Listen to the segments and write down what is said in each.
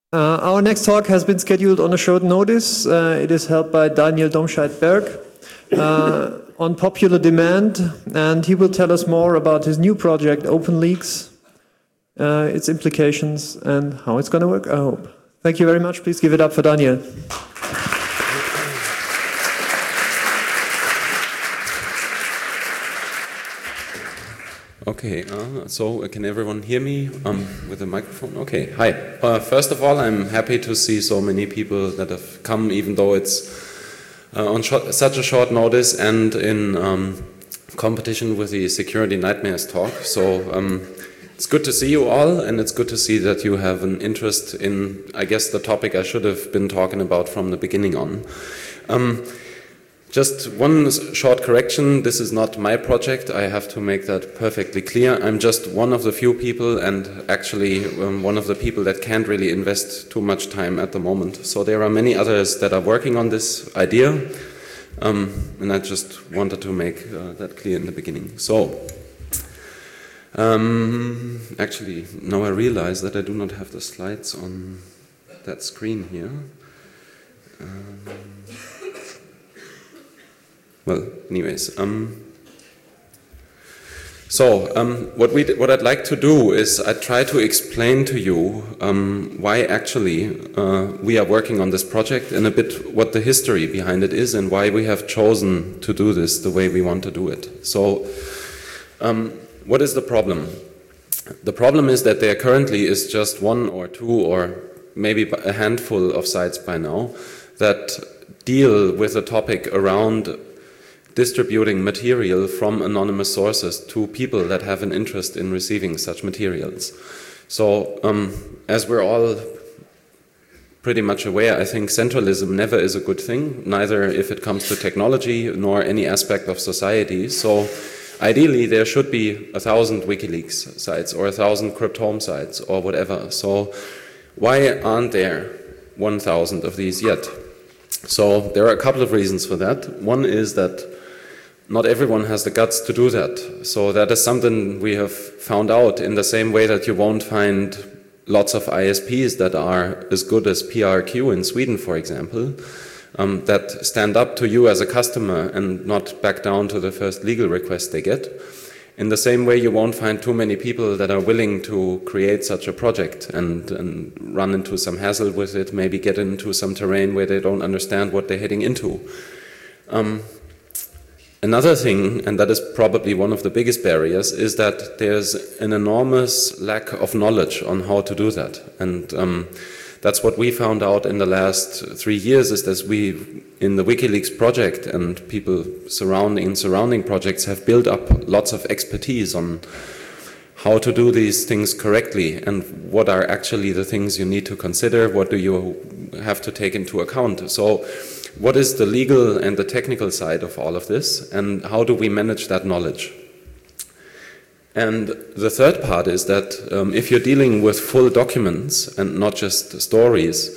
Our next talk has been scheduled on a short notice. It is held by Daniel Domscheit-Berg on popular demand, and he will tell us more about his new project, OpenLeaks, its implications, and how it's going to work, I hope. Thank you very much. Please give it up for Daniel. Okay, so can everyone hear me with the microphone? Okay, hi. First of all, I'm happy to see so many people that have come, even though it's on such a short notice and in competition with the Security Nightmares talk. So it's good to see you all, and it's good to see that you have an interest in, I guess, the topic I should have been talking about from the beginning on. Just one short correction, this is not my project, I have to make that perfectly clear. I'm just one of the few people, and actually one of the people that can't really invest too much time at the moment. So there are many others that are working on this idea, and I just wanted to make that clear in the beginning. So, actually, now I realize that I do not have the slides on that screen here. Well, anyways, what I'd like to do is I try to explain to you why actually we are working on this project and a bit what the history behind it is and why we have chosen to do this the way we want to do it. So, what is the problem? The problem is that there currently is just one or two or maybe a handful of sites by now that deal with a topic around distributing material from anonymous sources to people that have an interest in receiving such materials. So, as we're all pretty much aware, I think centralism never is a good thing, neither if it comes to technology nor any aspect of society. So, ideally, there should be 1,000 WikiLeaks sites or 1,000 Cryptome sites or whatever. So, why aren't there 1,000 of these yet? So, there are a couple of reasons for that. One is that not everyone has the guts to do that. So that is something we have found out in the same way that you won't find lots of ISPs that are as good as PRQ in Sweden, for example, that stand up to you as a customer and not back down to the first legal request they get. In the same way, you won't find too many people that are willing to create such a project and run into some hassle with it, maybe get into some terrain where they don't understand what they're heading into. Another thing, and that is probably one of the biggest barriers, is that there's an enormous lack of knowledge on how to do that. And that's what we found out in the last 3 years, is that we, in the WikiLeaks project and people surrounding projects, have built up lots of expertise on how to do these things correctly and what are actually the things you need to consider, what do you have to take into account. So, what is the legal and the technical side of all of this, and how do we manage that knowledge? And the third part is that if you're dealing with full documents and not just stories,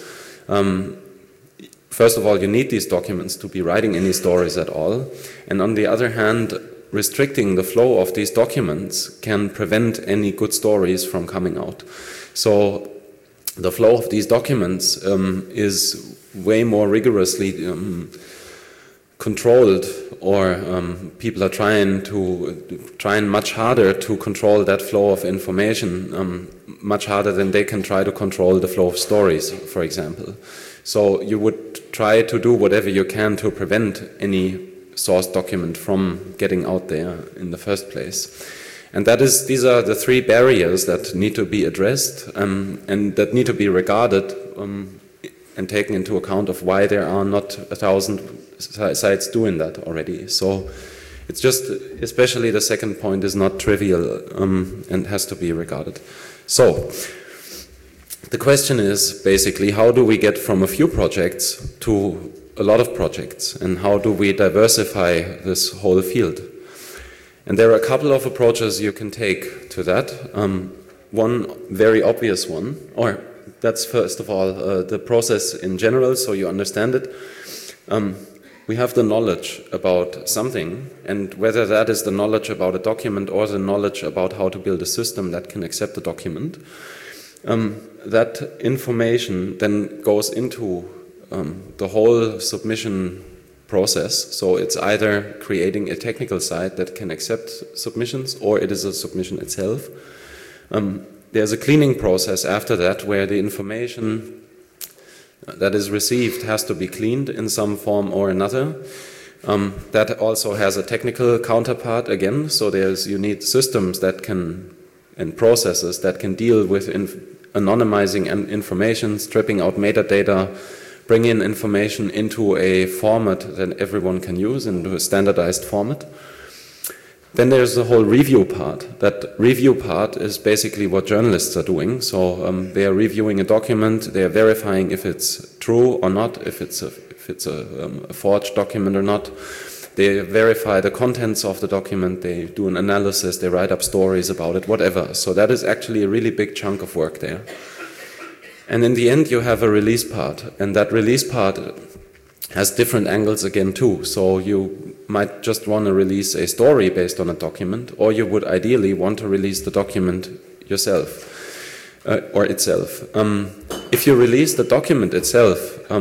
first of all, you need these documents to be writing any stories at all. And on the other hand, restricting the flow of these documents can prevent any good stories from coming out. So the flow of these documents is way more rigorously controlled, or people are trying much harder to control that flow of information, much harder than they can try to control the flow of stories, for example. So you would try to do whatever you can to prevent any source document from getting out there in the first place. And these are the three barriers that need to be addressed and that need to be regarded and taken into account of why there are not 1,000 sites doing that already. So it's just, especially the second point is not trivial and has to be regarded. So the question is basically, how do we get from a few projects to a lot of projects, and how do we diversify this whole field? And there are a couple of approaches you can take to that. One very obvious one, or that's first of all the process in general, so you understand it. We have the knowledge about something, and whether that is the knowledge about a document or the knowledge about how to build a system that can accept the document, that information then goes into the whole submission process. So it's either creating a technical site that can accept submissions, or it is a submission itself. There's a cleaning process after that where the information that is received has to be cleaned in some form or another. That also has a technical counterpart again, so you need systems that can, and processes that can deal with anonymizing information, stripping out metadata, bring in information into a format that everyone can use, into a standardized format. Then there's the whole review part. That review part is basically what journalists are doing. So they are reviewing a document, they are verifying if it's true or not, if it's a forged document or not. They verify the contents of the document, they do an analysis, they write up stories about it, whatever. So that is actually a really big chunk of work there. And in the end you have a release part, and that release part has different angles again too. So you might just want to release a story based on a document, or you would ideally want to release the document yourself, or itself. If you release the document itself,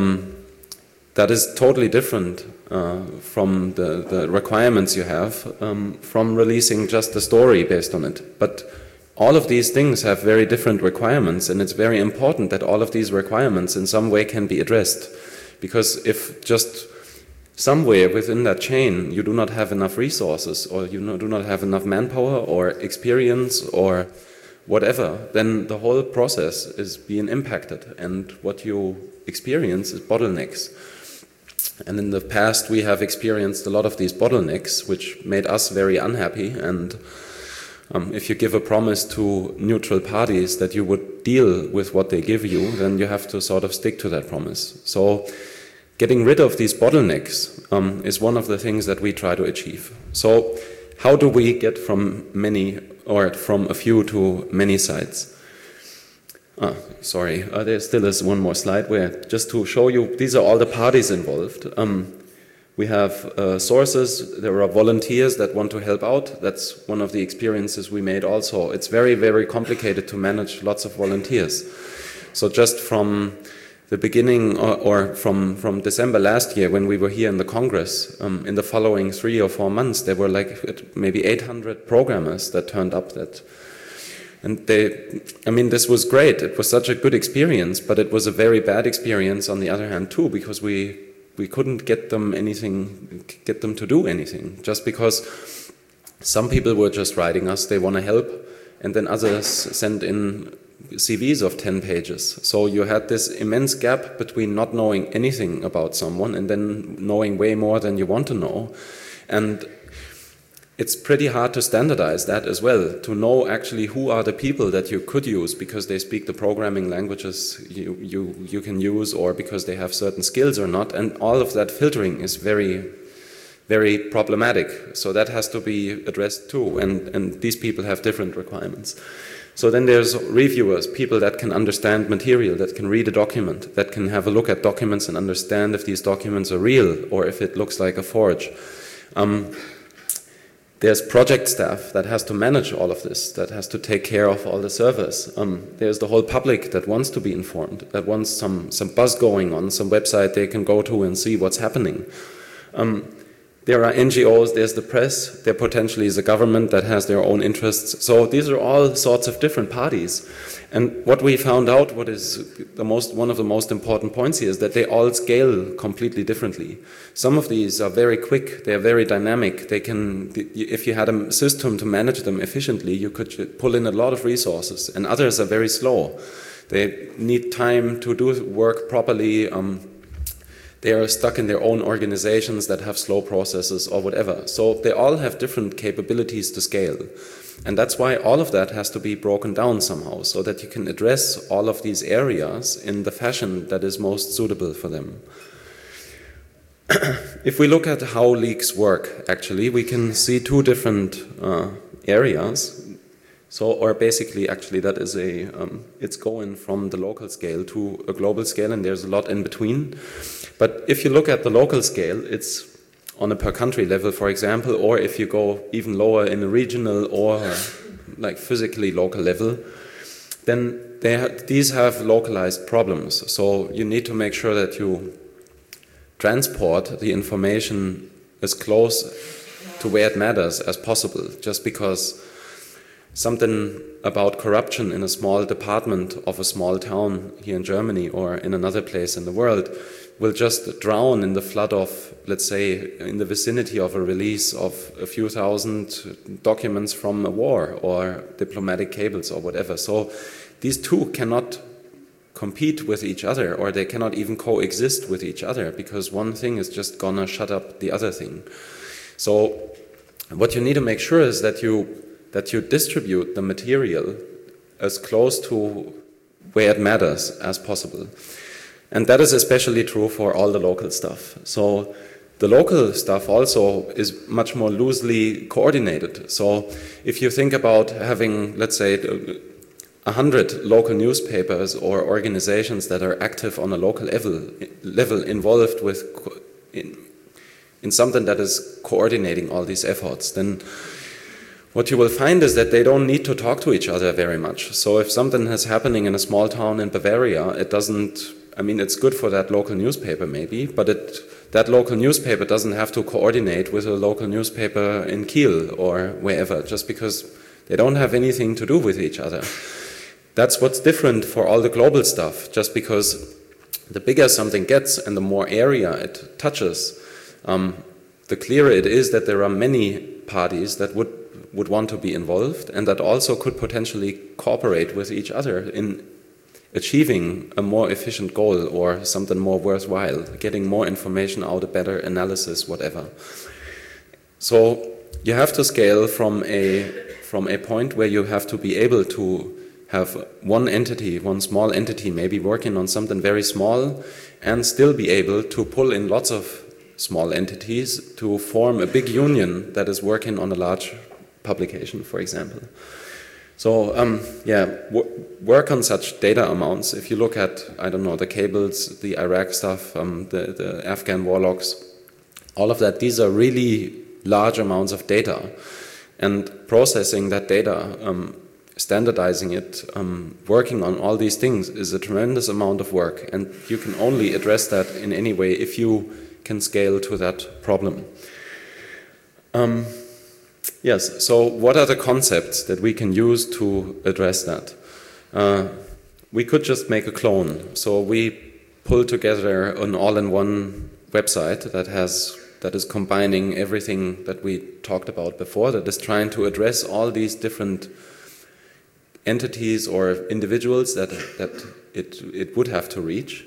that is totally different from the requirements you have from releasing just a story based on it. But all of these things have very different requirements, and it's very important that all of these requirements in some way can be addressed. Because if just somewhere within that chain you do not have enough resources, or you do not have enough manpower or experience or whatever, then the whole process is being impacted, and what you experience is bottlenecks. And in the past we have experienced a lot of these bottlenecks, which made us very unhappy. And if you give a promise to neutral parties that you would deal with what they give you, then you have to sort of stick to that promise. So getting rid of these bottlenecks is one of the things that we try to achieve. So how do we get from many, or from a few to many sites? There still is one more slide where, just to show you, these are all the parties involved. We have sources, there are volunteers that want to help out. That's one of the experiences we made also. It's very, very complicated to manage lots of volunteers. So just from the beginning, or from December last year when we were here in the Congress, in the following 3 or 4 months, there were like maybe 800 programmers that turned up. And this was great. It was such a good experience, but it was a very bad experience on the other hand too, because we couldn't get them to do anything, just because some people were just writing us, they want to help, and then others sent in CVs of 10 pages. So you had this immense gap between not knowing anything about someone and then knowing way more than you want to know. And it's pretty hard to standardize that as well, to know actually who are the people that you could use because they speak the programming languages you can use, or because they have certain skills or not. And all of that filtering is very, very problematic. So that has to be addressed too. And these people have different requirements. So then there's reviewers, people that can understand material, that can read a document, that can have a look at documents and understand if these documents are real or if it looks like a forge. There's project staff that has to manage all of this, that has to take care of all the servers. There's the whole public that wants to be informed, that wants some buzz going on, some website they can go to and see what's happening. There are NGOs, there's the press, there potentially is a government that has their own interests. So these are all sorts of different parties. And what we found out, what is one of the most important points here, is that they all scale completely differently. Some of these are very quick, they're very dynamic. They can, if you had a system to manage them efficiently, you could pull in a lot of resources. And others are very slow. They need time to do work properly. They are stuck in their own organizations that have slow processes or whatever. So they all have different capabilities to scale. And that's why all of that has to be broken down somehow, so that you can address all of these areas in the fashion that is most suitable for them. If we look at how leaks work, actually, we can see 2 different areas. So, or basically, actually, that is it's going from the local scale to a global scale, and there's a lot in between. But if you look at the local scale, it's on a per country level, for example, or if you go even lower in a regional or like physically local level, then these have localized problems. So you need to make sure that you transport the information as close to where it matters as possible. Just because something about corruption in a small department of a small town here in Germany or in another place in the world will just drown in the flood of, let's say, in the vicinity of a release of a few thousand documents from a war or diplomatic cables or whatever. So these two cannot compete with each other, or they cannot even coexist with each other, because one thing is just gonna shut up the other thing. So what you need to make sure is that you distribute the material as close to where it matters as possible. And that is especially true for all the local stuff. So the local stuff also is much more loosely coordinated. So if you think about having, let's say, 100 local newspapers or organizations that are active on a local level involved with in something that is coordinating all these efforts, then what you will find is that they don't need to talk to each other very much. So if something is happening in a small town in Bavaria, it doesn't, I mean, it's good for that local newspaper maybe, but that local newspaper doesn't have to coordinate with a local newspaper in Kiel or wherever, just because they don't have anything to do with each other. That's what's different for all the global stuff, just because the bigger something gets and the more area it touches, the clearer it is that there are many parties that would want to be involved and that also could potentially cooperate with each other in achieving a more efficient goal or something more worthwhile, getting more information out, a better analysis, whatever. So you have to scale from a point where you have to be able to have one entity, one small entity, maybe working on something very small and still be able to pull in lots of small entities to form a big union that is working on a large publication, for example. So, work on such data amounts. If you look at, I don't know, the cables, the Iraq stuff, the Afghan war logs, all of that, these are really large amounts of data. And processing that data, standardizing it, working on all these things is a tremendous amount of work. And you can only address that in any way if you can scale to that problem. Yes, so what are the concepts that we can use to address that? We could just make a clone. So we pull together an all-in-one website that is combining everything that we talked about before, that is trying to address all these different entities or individuals that it would have to reach.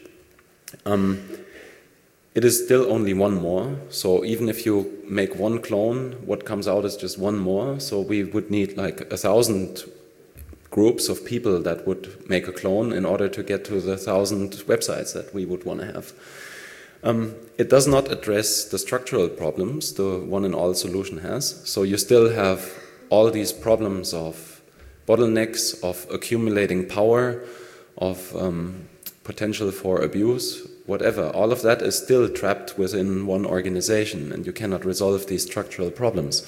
It is still only one more, so even if you make one clone, what comes out is just one more, so we would need like 1,000 groups of people that would make a clone in order to get to the 1,000 websites that we would want to have. It does not address the structural problems the one-and-all solution has, so you still have all these problems of bottlenecks, of accumulating power, of potential for abuse, whatever. All of that is still trapped within one organization, and you cannot resolve these structural problems.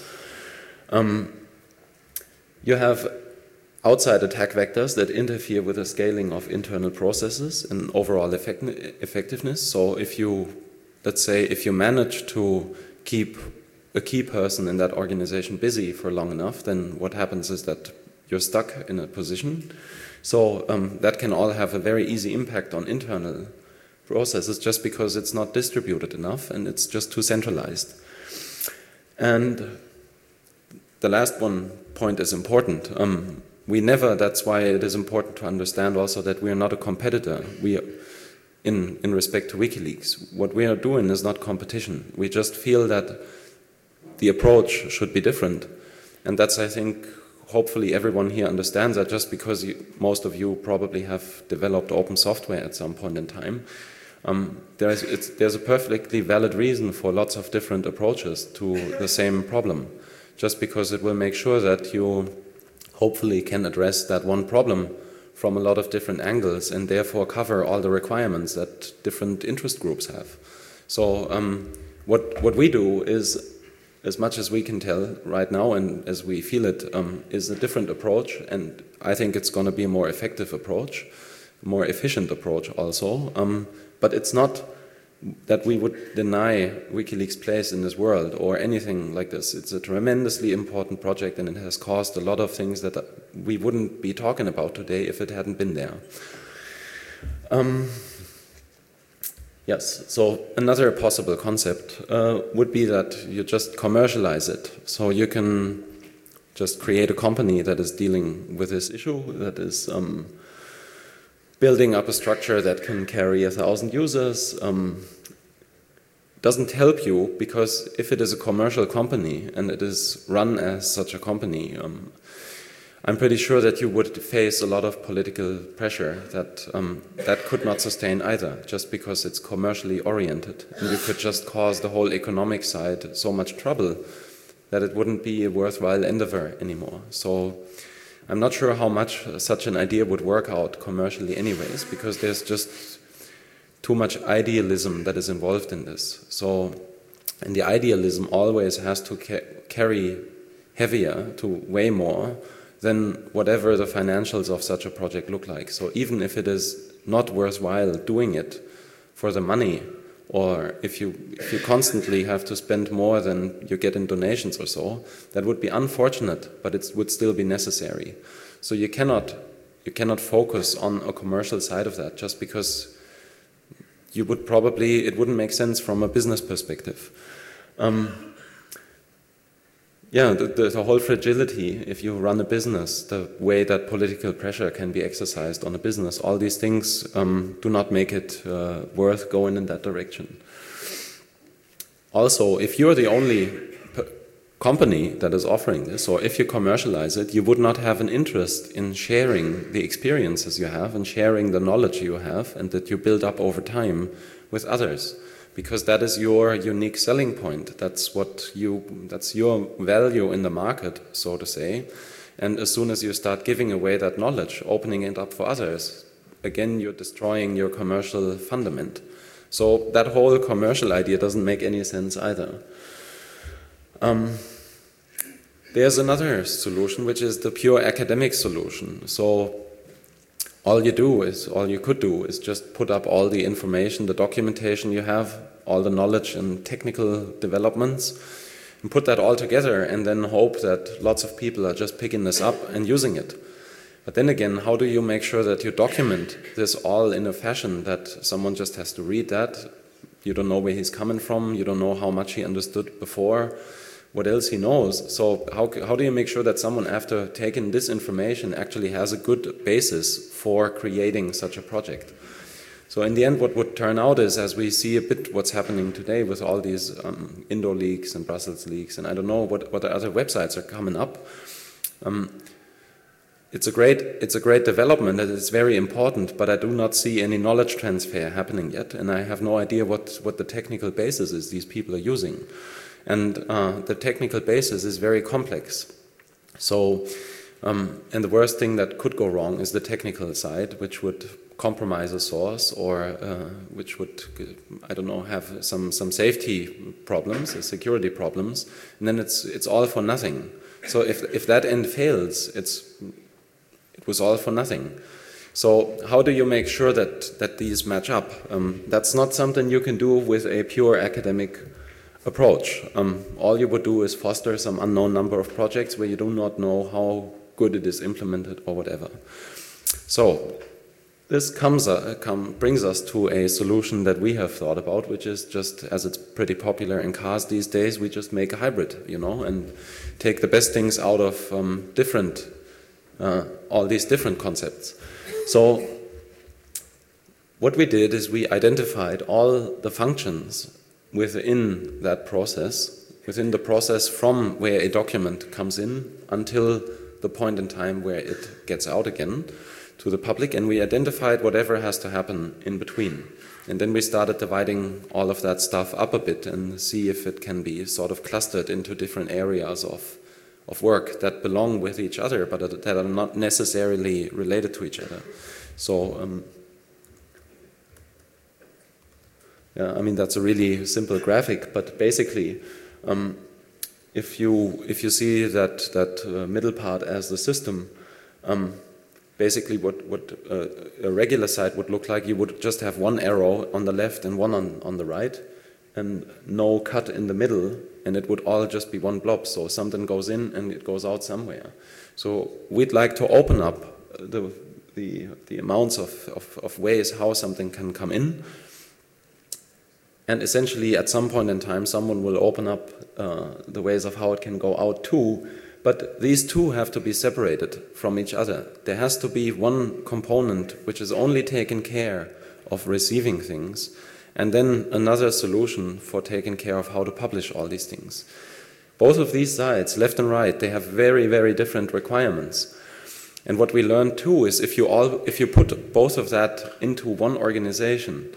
You have outside attack vectors that interfere with the scaling of internal processes and overall effectiveness. So if you, let's say, if you manage to keep a key person in that organization busy for long enough, then what happens is that you're stuck in a position. So that can all have a very easy impact on internal processes just because it's not distributed enough and it's just too centralized. And the last point is important. That's why it is important to understand also that we are not a competitor. We are, in respect to WikiLeaks, what we are doing is not competition. We just feel that the approach should be different. And that's, I think, hopefully everyone here understands that just because most of you probably have developed open software at some point in time. There's a perfectly valid reason for lots of different approaches to the same problem, just because it will make sure that you hopefully can address that one problem from a lot of different angles and therefore cover all the requirements that different interest groups have. So what we do is as much as we can tell right now and as we feel it, is a different approach, and I think it's going to be a more effective approach, more efficient approach also. But it's not that we would deny WikiLeaks' place in this world or anything like this. It's a tremendously important project, and it has caused a lot of things that we wouldn't be talking about today if it hadn't been there. Yes, so another possible concept would be that you just commercialize it. So you can just create a company that is dealing with this issue, that is building up a structure that can carry 1,000 users. Doesn't help you, because if it is a commercial company and it is run as such a company, I'm pretty sure that you would face a lot of political pressure that could not sustain either, just because it's commercially oriented. And you could just cause the whole economic side so much trouble that it wouldn't be a worthwhile endeavor anymore. So I'm not sure how much such an idea would work out commercially anyways, because there's just too much idealism that is involved in this. So, and the idealism always has to carry heavier, to weigh more, than whatever the financials of such a project look like. So even if it is not worthwhile doing it for the money, or if you constantly have to spend more than you get in donations or so, that would be unfortunate, but it would still be necessary. So you cannot focus on a commercial side of that, just because it wouldn't make sense from a business perspective. The whole fragility, if you run a business, the way that political pressure can be exercised on a business, all these things do not make it worth going in that direction. Also, if you're the only company that is offering this, or if you commercialize it, you would not have an interest in sharing the experiences you have and sharing the knowledge you have and that you build up over time with others. Because that is your unique selling point. That's your value in the market, so to say. And as soon as you start giving away that knowledge, opening it up for others, again, you're destroying your commercial fundament. So that whole commercial idea doesn't make any sense either. There's another solution, which is the pure academic solution. So all you could do is just put up all the information, the documentation you have, all the knowledge and technical developments, and put that all together and then hope that lots of people are just picking this up and using it. But then again, how do you make sure that you document this all in a fashion that someone just has to read that? You don't know where he's coming from, you don't know how much he understood before, what else he knows. So how do you make sure that someone, after taking this information, actually has a good basis for creating such a project? So in the end, what would turn out is, as we see a bit what's happening today with all these Indo leaks and Brussels leaks, and I don't know what other websites are coming up. It's a great development, and it's very important, but I do not see any knowledge transfer happening yet, and I have no idea what the technical basis is these people are using. And the technical basis is very complex. So, and the worst thing that could go wrong is the technical side, which would compromise a source, or which would, I don't know, have some safety problems, security problems, and then it's all for nothing. So if that end fails, it was all for nothing. So how do you make sure that these match up? That's not something you can do with a pure academic approach. All you would do is foster some unknown number of projects where you do not know how good it is implemented or whatever. So this brings us to a solution that we have thought about, which is just, as it's pretty popular in cars these days, we just make a hybrid, and take the best things out of all these different concepts. So what we did is we identified all the functions within that process, within the process from where a document comes in until the point in time where it gets out again to the public, and we identified whatever has to happen in between. And then we started dividing all of that stuff up a bit and see if it can be sort of clustered into different areas of work that belong with each other, but that are not necessarily related to each other. So, that's a really simple graphic, but basically, if you see that middle part as the system, basically what a regular site would look like, you would just have one arrow on the left and one on the right, and no cut in the middle, and it would all just be one blob. So something goes in and it goes out somewhere. So we'd like to open up the amounts of ways how something can come in. And essentially, at some point in time, someone will open up the ways of how it can go out too. But these two have to be separated from each other. There has to be one component which is only taking care of receiving things, and then another solution for taking care of how to publish all these things. Both of these sides, left and right, they have very, very different requirements. And what we learned too is if you put both of that into one organization,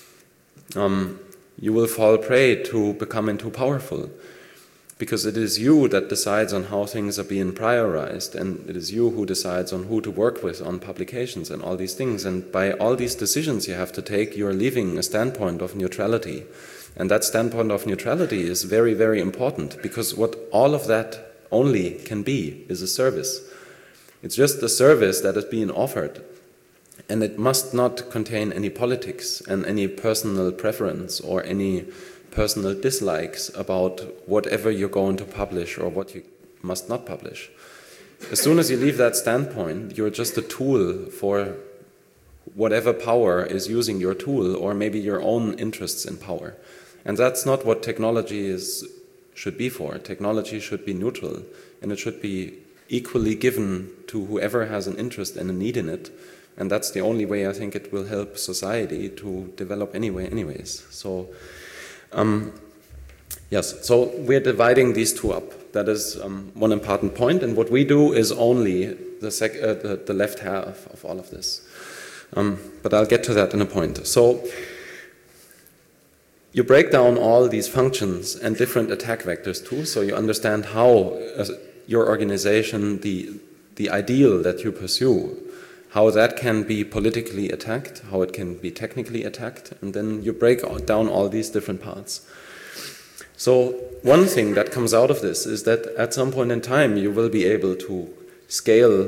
you will fall prey to becoming too powerful, because it is you that decides on how things are being prioritized, and it is you who decides on who to work with on publications and all these things. And by all these decisions you have to take, you're leaving a standpoint of neutrality. And that standpoint of neutrality is very, very important, because what all of that only can be is a service. It's just a service that is being offered. And it must not contain any politics and any personal preference or any personal dislikes about whatever you're going to publish or what you must not publish. As soon as you leave that standpoint, you're just a tool for whatever power is using your tool, or maybe your own interests in power. And that's not what technology should be for. Technology should be neutral, and it should be equally given to whoever has an interest and a need in it. And that's the only way I think it will help society to develop anyways. So, yes, so we're dividing these two up. That is one important point. And what we do is only the left half of all of this. But I'll get to that in a point. So you break down all these functions and different attack vectors too, so you understand how your organization, the ideal that you pursue, how that can be politically attacked, how it can be technically attacked, and then you break down all these different parts. So one thing that comes out of this is that at some point in time you will be able to scale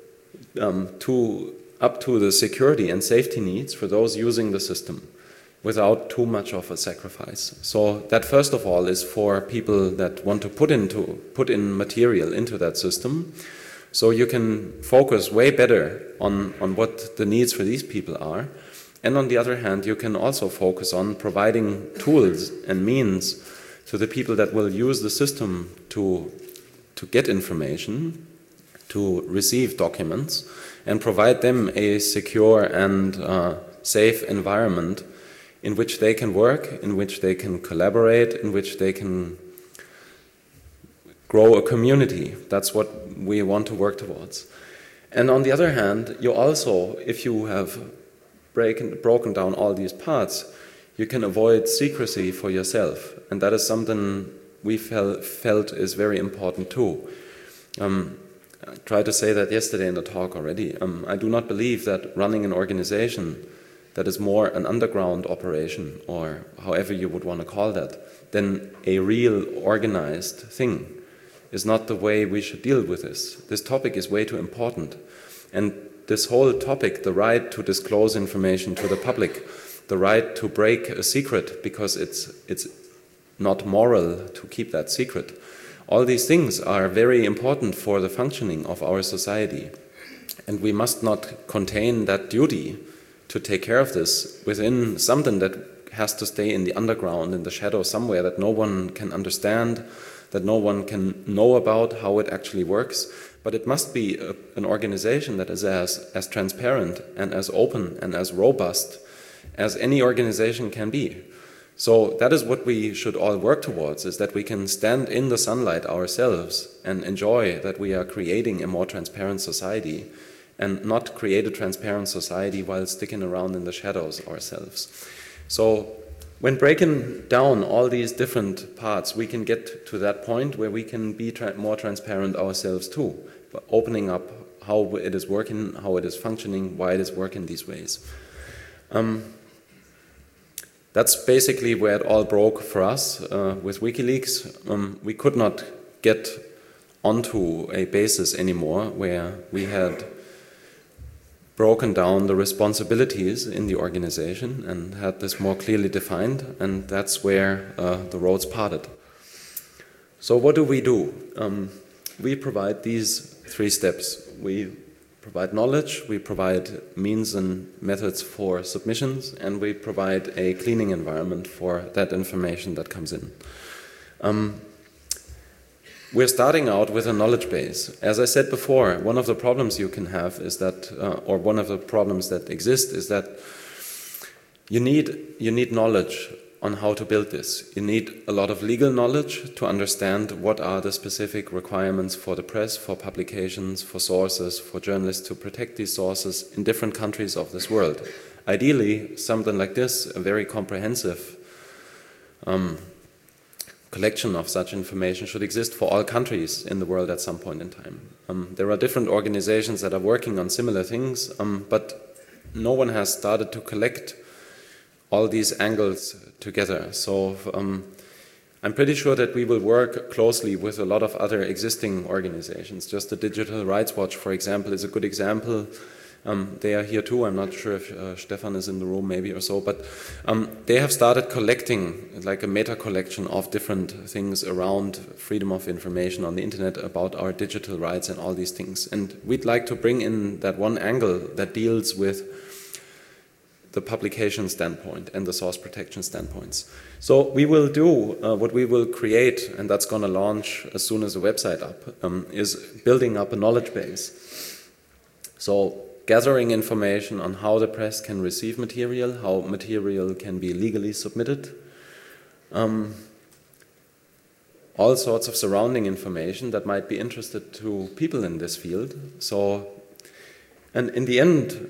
up to the security and safety needs for those using the system without too much of a sacrifice. So that first of all is for people that want to put in material into that system. So you can focus way better on what the needs for these people are. And on the other hand, you can also focus on providing tools and means to the people that will use the system to get information, to receive documents, and provide them a secure and safe environment in which they can work, in which they can collaborate, in which they can grow a community. That's what we want to work towards. And on the other hand, you also, if you have broken down all these parts, you can avoid secrecy for yourself. And that is something we felt is very important too. I tried to say that yesterday in the talk already. I do not believe that running an organization that is more an underground operation, or however you would want to call that, than a real organized thing, is not the way we should deal with this. This topic is way too important. And this whole topic, the right to disclose information to the public, the right to break a secret because it's not moral to keep that secret, all these things are very important for the functioning of our society. And we must not contain that duty to take care of this within something that has to stay in the underground, in the shadow somewhere, that no one can understand, that no one can know about how it actually works. But it must be an organization that is as transparent and as open and as robust as any organization can be. So that is what we should all work towards, is that we can stand in the sunlight ourselves and enjoy that we are creating a more transparent society, and not create a transparent society while sticking around in the shadows ourselves. So when breaking down all these different parts, we can get to that point where we can be more transparent ourselves too, by opening up how it is working, how it is functioning, why it is working these ways. That's basically where it all broke for us with WikiLeaks. We could not get onto a basis anymore where we had broken down the responsibilities in the organization and had this more clearly defined, and that's where the roads parted. So what do? We provide these 3 steps. We provide knowledge, we provide means and methods for submissions, and we provide a cleaning environment for that information that comes in. We're starting out with a knowledge base. As I said before, one of the problems you can have is that, or one of the problems that exist is that you need knowledge on how to build this. You need a lot of legal knowledge to understand what are the specific requirements for the press, for publications, for sources, for journalists to protect these sources in different countries of this world. Ideally, something like this, a very comprehensive collection of such information should exist for all countries in the world at some point in time. There are different organizations that are working on similar things, but no one has started to collect all these angles together. So I'm pretty sure that we will work closely with a lot of other existing organizations. Just the Digital Rights Watch, for example, is a good example. They are here too. I'm not sure if Stefan is in the room maybe or so, but they have started collecting like a meta collection of different things around freedom of information on the internet about our digital rights and all these things. And we'd like to bring in that one angle that deals with the publication standpoint and the source protection standpoints. So we will do what we will create, and that's going to launch as soon as the website up, is building up a knowledge base. So gathering information on how the press can receive material, how material can be legally submitted, all sorts of surrounding information that might be interested to people in this field. So, and in the end,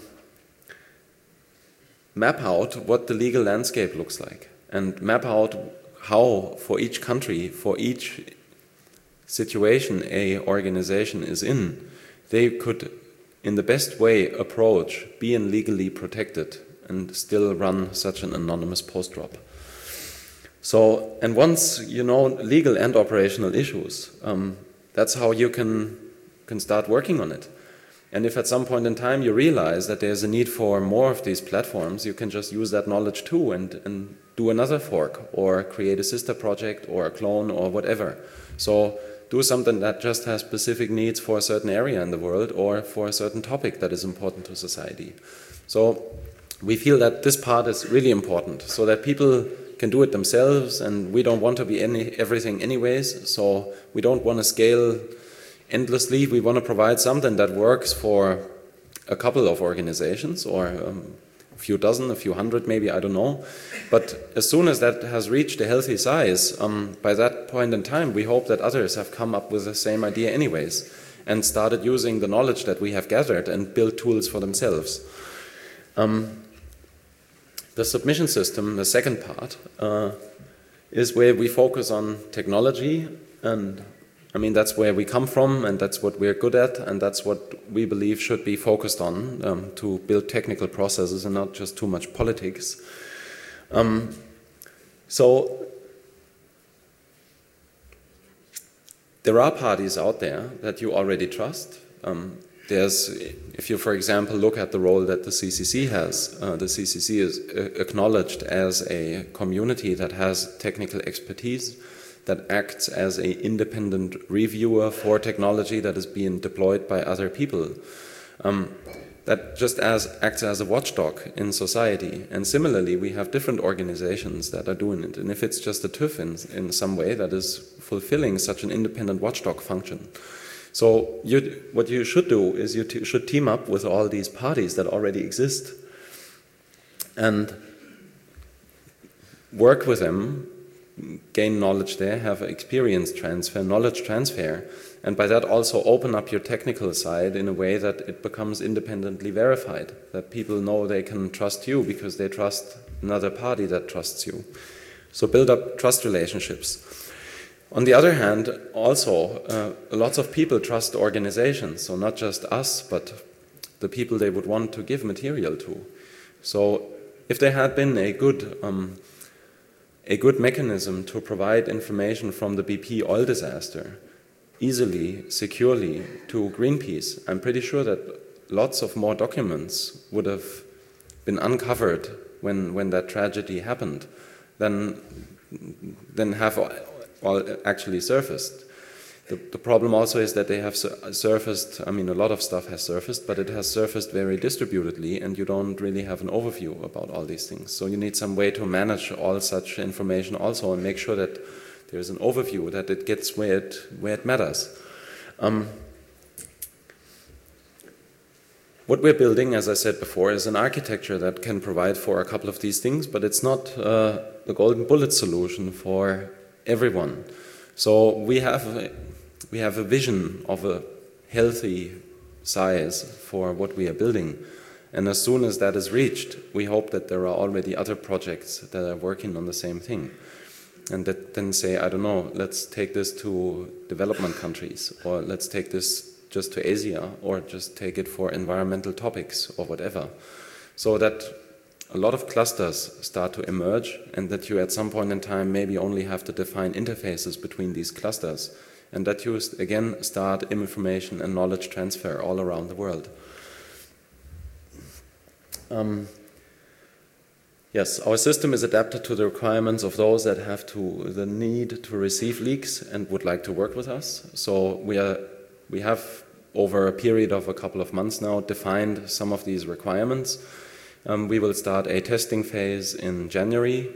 map out what the legal landscape looks like and map out how for each country, for each situation a organization is in, they could in the best way approach being legally protected and still run such an anonymous post drop. So, and once you know legal and operational issues, that's how you can start working on it. And if at some point in time you realize that there's a need for more of these platforms, you can just use that knowledge too and do another fork or create a sister project or a clone or whatever. So do something that just has specific needs for a certain area in the world or for a certain topic that is important to society. So we feel that this part is really important so that people can do it themselves, and we don't want to be everything anyways, so we don't want to scale endlessly. We want to provide something that works for a couple of organizations or a few dozen, a few hundred maybe, I don't know. But as soon as that has reached a healthy size, by that point in time, we hope that others have come up with the same idea anyways and started using the knowledge that we have gathered and built tools for themselves. The submission system, the second part, is where we focus on technology, and I mean that's where we come from and that's what we're good at and that's what we believe should be focused on, to build technical processes and not just too much politics. So there are parties out there that you already trust. If you, for example, look at the role that the CCC has, the CCC is acknowledged as a community that has technical expertise, that acts as an independent reviewer for technology that is being deployed by other people, that just acts as a watchdog in society. And similarly, we have different organizations that are doing it. And if it's just a TÜV in some way that is fulfilling such an independent watchdog function. So what you should do is you should team up with all these parties that already exist and work with them, gain knowledge there, have experience transfer, knowledge transfer, and by that also open up your technical side in a way that it becomes independently verified, that people know they can trust you because they trust another party that trusts you. So build up trust relationships. On the other hand, also, lots of people trust organizations, so not just us, but the people they would want to give material to. So if there had been a good a good mechanism to provide information from the BP oil disaster easily, securely to Greenpeace, I'm pretty sure that lots of more documents would have been uncovered when that tragedy happened than have all actually surfaced. The problem also is that they have surfaced, I mean, a lot of stuff has surfaced, but it has surfaced very distributedly, and you don't really have an overview about all these things. So you need some way to manage all such information also and make sure that there's an overview, that it gets where it matters. What we're building, as I said before, is an architecture that can provide for a couple of these things, but it's not the golden bullet solution for everyone. So we have a vision of a healthy size for what we are building. And as soon as that is reached, we hope that there are already other projects that are working on the same thing. And that then say, I don't know, let's take this to development countries, or let's take this just to Asia, or just take it for environmental topics or whatever. So that a lot of clusters start to emerge, and that you at some point in time maybe only have to define interfaces between these clusters, and that you again start information and knowledge transfer all around the world. Yes, our system is adapted to the requirements of those that have the need to receive leaks and would like to work with us. So we have, over a period of a couple of months now, defined some of these requirements. We will start a testing phase in January,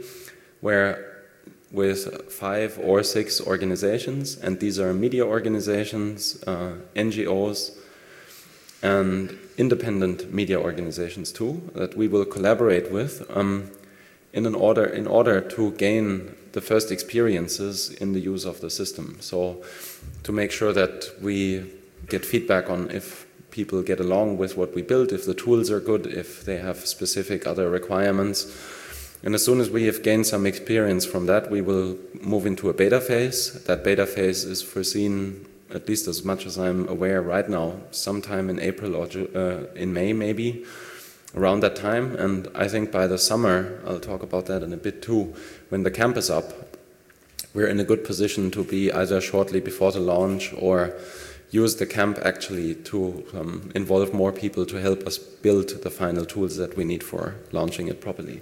with 5 or 6 organizations, and these are media organizations, NGOs, and independent media organizations too, that we will collaborate with in order to gain the first experiences in the use of the system. So to make sure that we get feedback on if people get along with what we built, if the tools are good, if they have specific other requirements. And as soon as we have gained some experience from that, we will move into a beta phase. That beta phase is foreseen, at least as much as I'm aware right now, sometime in April or in May maybe, around that time. And I think by the summer, I'll talk about that in a bit too, when the camp is up, we're in a good position to be either shortly before the launch or use the camp actually to involve more people to help us build the final tools that we need for launching it properly.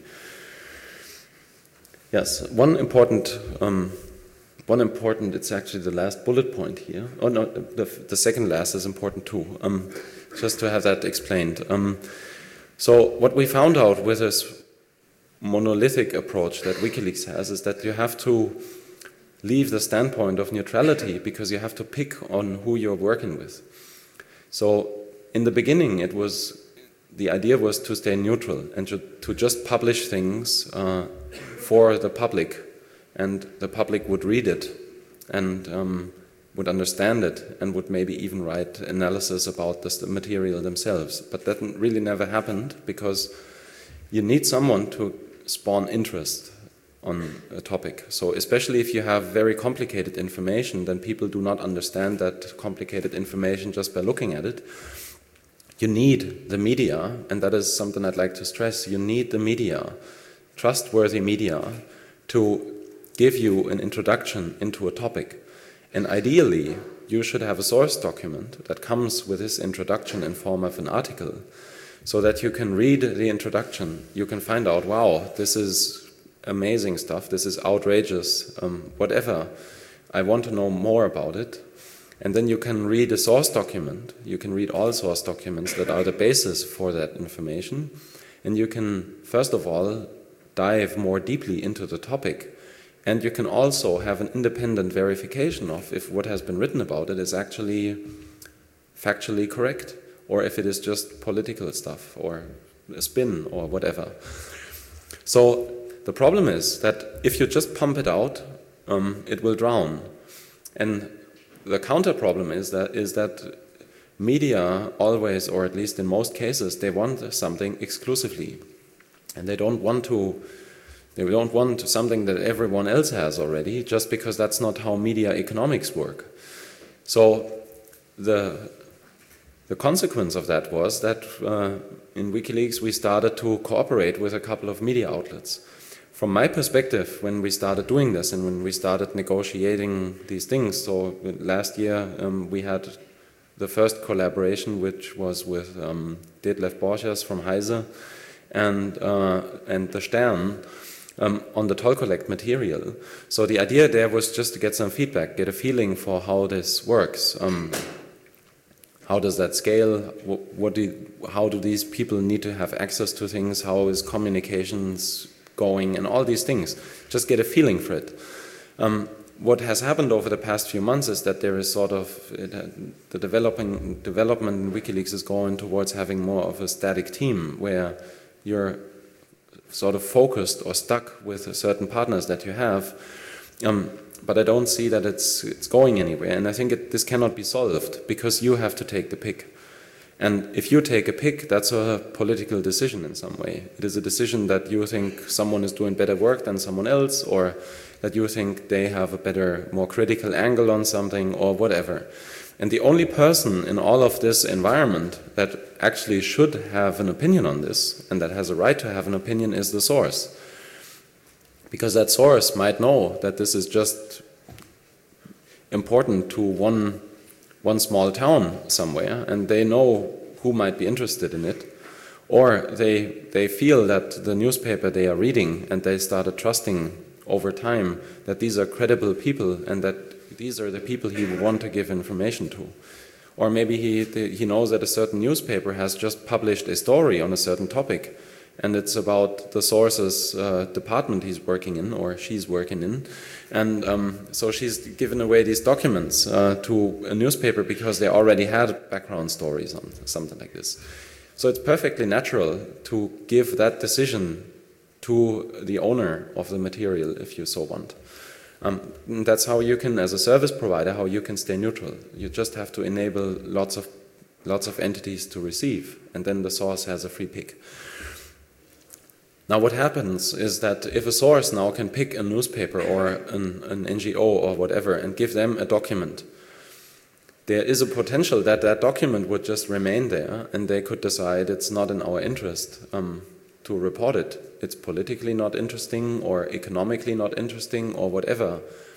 Yes, one important, it's actually the last bullet point here. Oh no, the second last is important too, just to have that explained. So what we found out with this monolithic approach that WikiLeaks has is that you have to leave the standpoint of neutrality because you have to pick on who you're working with. So in the beginning, the idea was to stay neutral and to just publish things for the public, and the public would read it and would understand it and would maybe even write analysis about the material themselves. But that really never happened because you need someone to spawn interest on a topic. So especially if you have very complicated information, then people do not understand that complicated information just by looking at it. You need the media, and that is something I'd like to stress. You need the media, trustworthy media, to give you an introduction into a topic. And ideally, you should have a source document that comes with this introduction in form of an article, so that you can read the introduction. You can find out, wow, this is amazing stuff, this is outrageous, whatever. I want to know more about it. And then you can read a source document. You can read all source documents that are the basis for that information. And you can, first of all, dive more deeply into the topic. And you can also have an independent verification of if what has been written about it is actually factually correct, or if it is just political stuff, or a spin, or whatever. So the problem is that if you just pump it out, it will drown. And the counter problem is that media always, or at least in most cases, they want something exclusively, and they don't want something that everyone else has already, just because that's not how media economics work. So the consequence of that was that in WikiLeaks we started to cooperate with a couple of media outlets. from my perspective, when we started doing this and when we started negotiating these things, so last year we had the first collaboration, which was with Detlef Borchers from Heise and the Stern on the toll collect material. So the idea there was just to get some feedback, get a feeling for how this works. How does that scale? How do these people need to have access to things? How is communications going? And all these things. Just get a feeling for it. What has happened over the past few months is that there is sort of the development in WikiLeaks is going towards having more of a static team where you're sort of focused or stuck with certain partners that you have. But I don't see that it's going anywhere, and I think this cannot be solved because you have to take the pick. And if you take a pick, that's a political decision in some way. It is a decision that you think someone is doing better work than someone else, or that you think they have a better, more critical angle on something, or whatever. And the only person in all of this environment that actually should have an opinion on this, and that has a right to have an opinion, is the source. Because that source might know that this is just important to one small town somewhere, and they know who might be interested in it, or they feel that the newspaper they are reading, and they started trusting over time that these are credible people and that these are the people he would want to give information to. Or maybe he knows that a certain newspaper has just published a story on a certain topic, and it's about the source's department he's working in or she's working in. And so she's given away these documents to a newspaper because they already had background stories on something like this. So it's perfectly natural to give that decision to the owner of the material, if you so want. That's how you can, as a service provider, how you can stay neutral. You just have to enable lots of entities to receive, and then the source has a free pick. Now what happens is that if a source now can pick a newspaper or an NGO or whatever and give them a document, there is a potential that that document would just remain there and they could decide it's not in our interest to report it. It's politically not interesting or economically not interesting or whatever.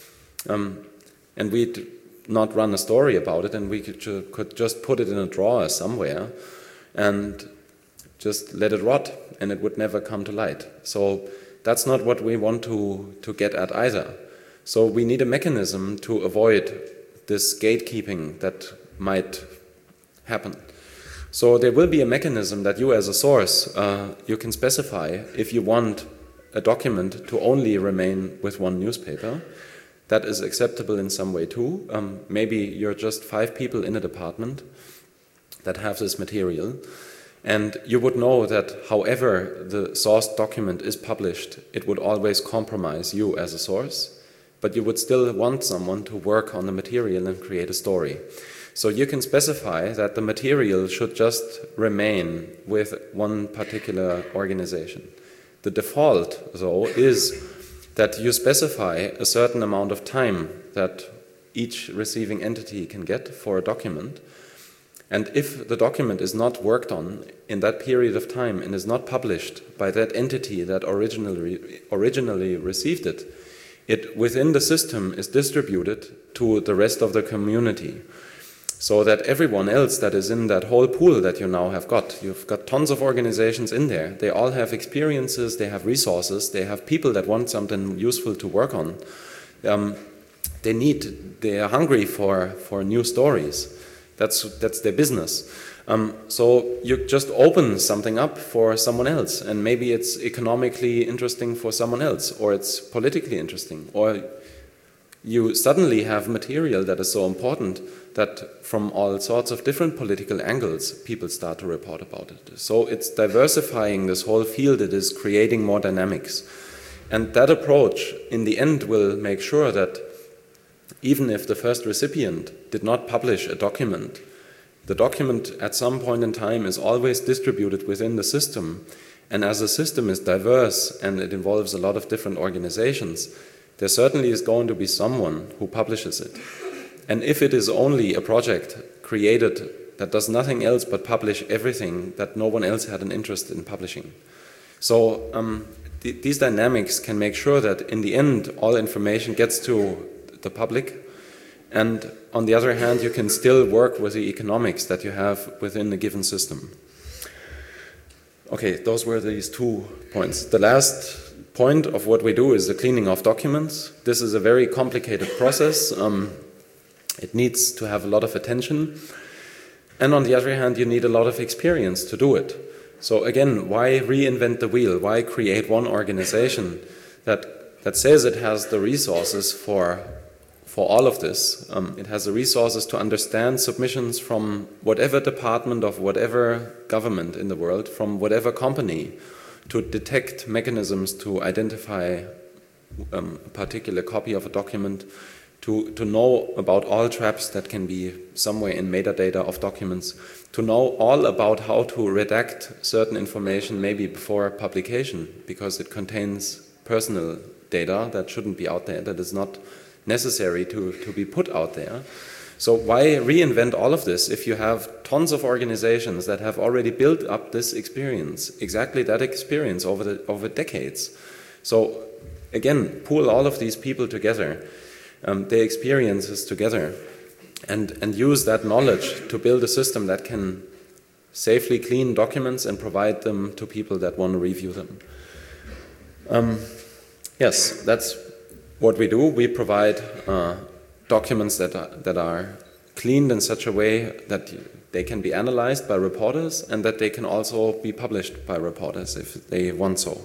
And we'd not run a story about it, and we could just put it in a drawer somewhere and just let it rot, and it would never come to light. So that's not what we want to get at either. So we need a mechanism to avoid this gatekeeping that might happen. So there will be a mechanism that you as a source, you can specify if you want a document to only remain with one newspaper. That is acceptable in some way too. Maybe you're just 5 people in a department that have this material, and you would know that however the source document is published, it would always compromise you as a source, but you would still want someone to work on the material and create a story. So you can specify that the material should just remain with one particular organization. The default, though, is that you specify a certain amount of time that each receiving entity can get for a document. And if the document is not worked on in that period of time and is not published by that entity that originally received it, it within the system is distributed to the rest of the community. So that everyone else that is in that whole pool that you now have got, you've got tons of organizations in there, they all have experiences, they have resources, they have people that want something useful to work on. They are hungry for new stories. That's their business. So you just open something up for someone else, and maybe it's economically interesting for someone else, or it's politically interesting, or you suddenly have material that is so important that from all sorts of different political angles, people start to report about it. So it's diversifying this whole field, it is creating more dynamics. And that approach, in the end, will make sure that even if the first recipient did not publish a document, the document at some point in time is always distributed within the system. And as the system is diverse and it involves a lot of different organizations, there certainly is going to be someone who publishes it. And if it is only a project created that does nothing else but publish everything that no one else had an interest in publishing, So these dynamics can make sure that in the end all information gets to the public, and on the other hand you can still work with the economics that you have within a given system. Okay, those were these 2 points. The last point of what we do is the cleaning of documents. This is a very complicated process. It needs to have a lot of attention, and on the other hand you need a lot of experience to do it. So again, why reinvent the wheel? Why create one organization that says it has the resources for all of this? It has the resources to understand submissions from whatever department of whatever government in the world, from whatever company, to detect mechanisms to identify a particular copy of a document, to know about all traps that can be somewhere in metadata of documents, to know all about how to redact certain information maybe before publication, because it contains personal data that shouldn't be out there, that is not necessary to be put out there. So why reinvent all of this if you have tons of organizations that have already built up this experience, exactly that experience over decades? So again, pool all of these people together, their experiences together, and use that knowledge to build a system that can safely clean documents and provide them to people that want to review them. Yes, that's what we do. We provide documents that are cleaned in such a way that they can be analyzed by reporters and that they can also be published by reporters if they want so.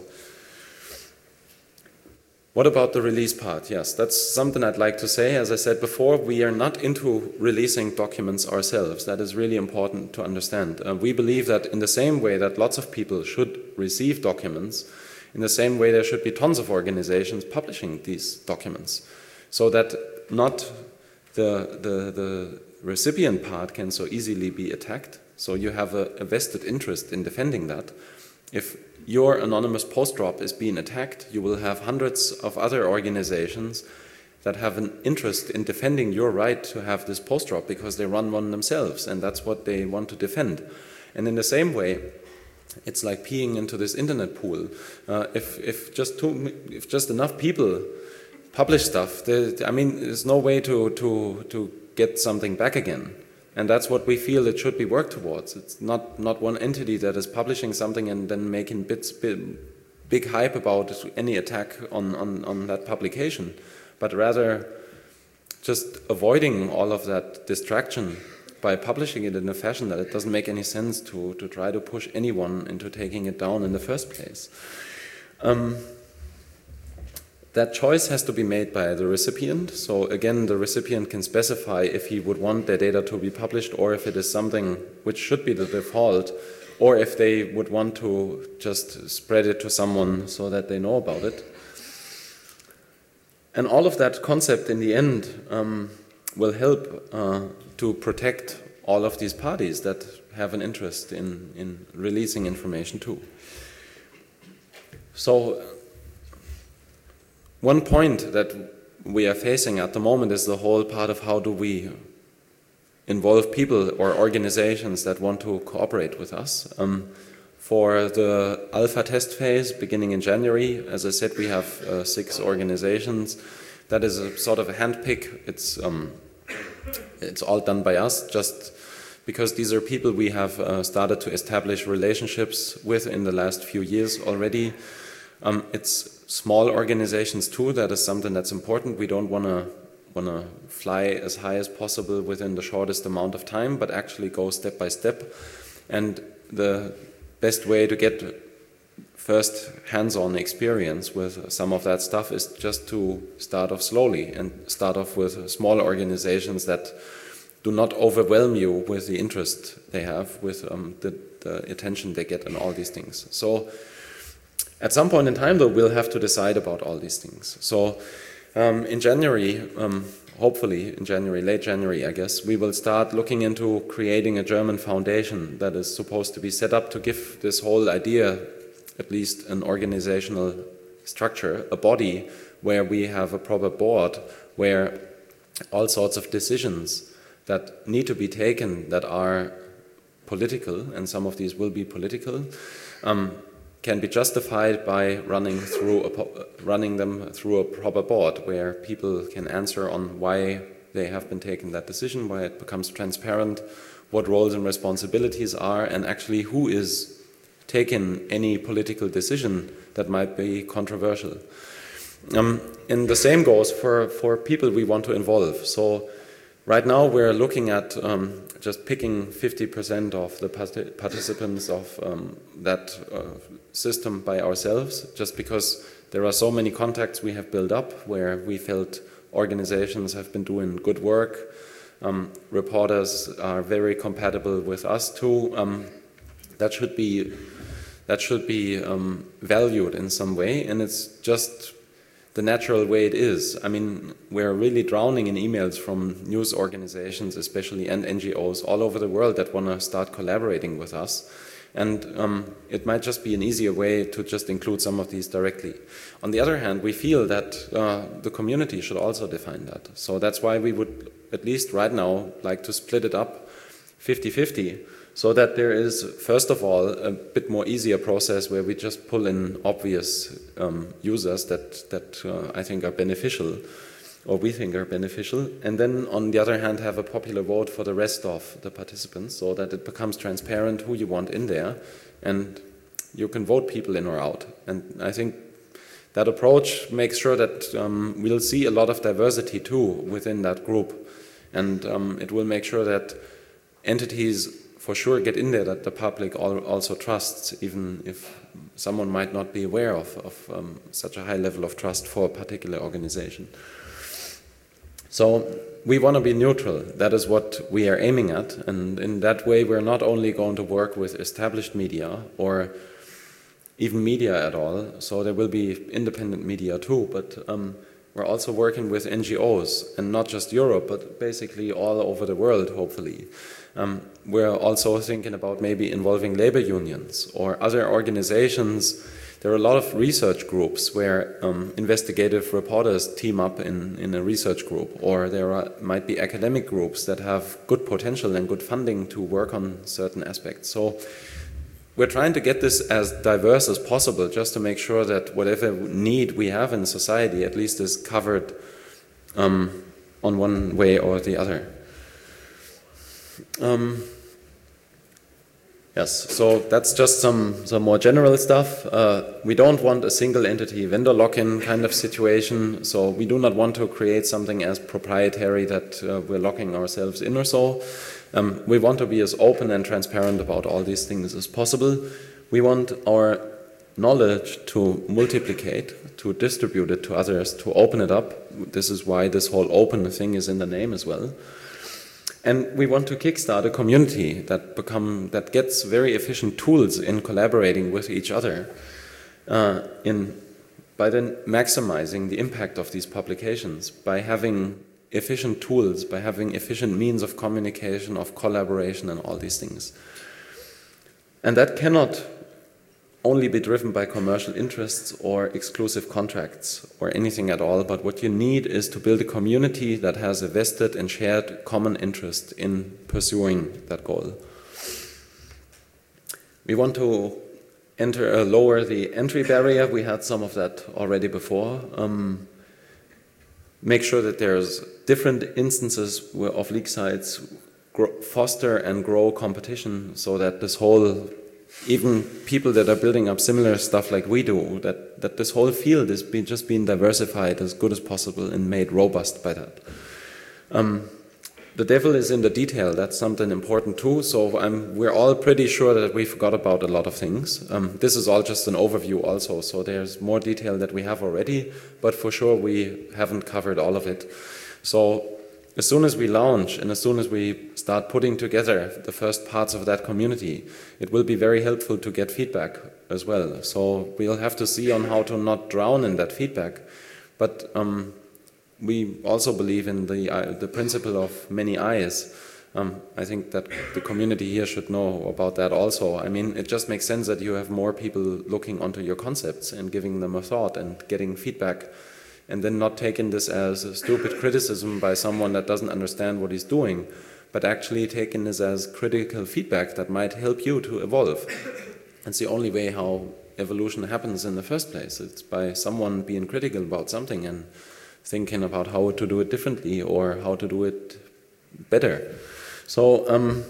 What about the release part? Yes, that's something I'd like to say. As I said before, we are not into releasing documents ourselves. That is really important to understand. We believe that in the same way that lots of people should receive documents, in the same way there should be tons of organizations publishing these documents, so that not the recipient part can so easily be attacked. So you have a vested interest in defending that. If your anonymous post drop is being attacked, you will have hundreds of other organizations that have an interest in defending your right to have this post drop because they run one themselves and that's what they want to defend. And in the same way, it's like peeing into this internet pool. If just enough people publish stuff, there's no way to get something back again. And that's what we feel it should be worked towards. It's not one entity that is publishing something and then making big hype about any attack on that publication, but rather just avoiding all of that distraction by publishing it in a fashion that it doesn't make any sense to try to push anyone into taking it down in the first place. That choice has to be made by the recipient. So again, the recipient can specify if he would want their data to be published or if it is something which should be the default, or if they would want to just spread it to someone so that they know about it. And all of that concept in the end will help to protect all of these parties that have an interest in releasing information too. So one point that we are facing at the moment is the whole part of how do we involve people or organizations that want to cooperate with us. For the alpha test phase beginning in January, as I said, we have 6 organizations. That is a sort of a handpick. It's all done by us, just because these are people we have started to establish relationships with in the last few years already. It's small organizations too. That is something that's important. We don't want to fly as high as possible within the shortest amount of time, but actually go step by step. And the best way to get first hands-on experience with some of that stuff is just to start off slowly and start off with small organizations that do not overwhelm you with the interest they have, with the attention they get and all these things. So at some point in time, though, we'll have to decide about all these things. So in January, hopefully in January, late January, I guess, we will start looking into creating a German foundation that is supposed to be set up to give this whole idea at least an organizational structure, a body where we have a proper board, where all sorts of decisions that need to be taken that are political, and some of these will be political, can be justified by running them through a proper board where people can answer on why they have been taking that decision, why it becomes transparent, what roles and responsibilities are, and actually who is taking any political decision that might be controversial. And the same goes for people we want to involve. So right now we're looking at just picking 50% of the participants of that system by ourselves, just because there are so many contacts we have built up where we felt organizations have been doing good work. Reporters are very compatible with us too. That should be valued in some way, and it's just the natural way it is. I mean, we're really drowning in emails from news organizations, especially, and NGOs all over the world that want to start collaborating with us. And it might just be an easier way to just include some of these directly. On the other hand, we feel that the community should also define that. So that's why we would, at least right now, like to split it up 50-50, so that there is, first of all, a bit more easier process where we just pull in obvious users that I think are beneficial, or we think are beneficial, and then on the other hand have a popular vote for the rest of the participants, so that it becomes transparent who you want in there, and you can vote people in or out. And I think that approach makes sure that we'll see a lot of diversity too within that group, and it will make sure that entities for sure get in there that the public also trusts, even if someone might not be aware of such a high level of trust for a particular organization. So we want to be neutral. That is what we are aiming at, and in that way we're not only going to work with established media or even media at all, so there will be independent media too, but we're also working with NGOs, and not just Europe, but basically all over the world, hopefully. We're also thinking about maybe involving labor unions or other organizations. There are a lot of research groups where investigative reporters team up in a research group, or there might be academic groups that have good potential and good funding to work on certain aspects. So we're trying to get this as diverse as possible, just to make sure that whatever need we have in society at least is covered on one way or the other. Yes, so that's just some more general stuff. We don't want a single entity vendor lock-in kind of situation, so we do not want to create something as proprietary that we're locking ourselves in or so. We want to be as open and transparent about all these things as possible. We want our knowledge to multiplicate, to distribute it to others, to open it up. This is why this whole open thing is in the name as well. And we want to kickstart a community that gets very efficient tools in collaborating with each other, by then maximizing the impact of these publications, by having efficient tools, by having efficient means of communication, of collaboration, and all these things. And that cannot only be driven by commercial interests or exclusive contracts or anything at all, but what you need is to build a community that has a vested and shared common interest in pursuing that goal. We want to lower the entry barrier. We had some of that already before. Make sure that there's different instances of leak sites, foster and grow competition, so that this whole, even people that are building up similar stuff like we do, that this whole field is just being diversified as good as possible and made robust by that. The devil is in the detail. That's something important too. So we're all pretty sure that we forgot about a lot of things. This is all just an overview also, so there's more detail that we have already, but for sure we haven't covered all of it. So as soon as we launch and as soon as we start putting together the first parts of that community, it will be very helpful to get feedback as well. So we'll have to see on how to not drown in that feedback. But we also believe in the principle of many eyes. I think that the community here should know about that also. I mean, it just makes sense that you have more people looking onto your concepts and giving them a thought and getting feedback, and then not taking this as a stupid criticism by someone that doesn't understand what he's doing, but actually taking this as critical feedback that might help you to evolve. It's the only way how evolution happens in the first place. It's by someone being critical about something and thinking about how to do it differently or how to do it better. So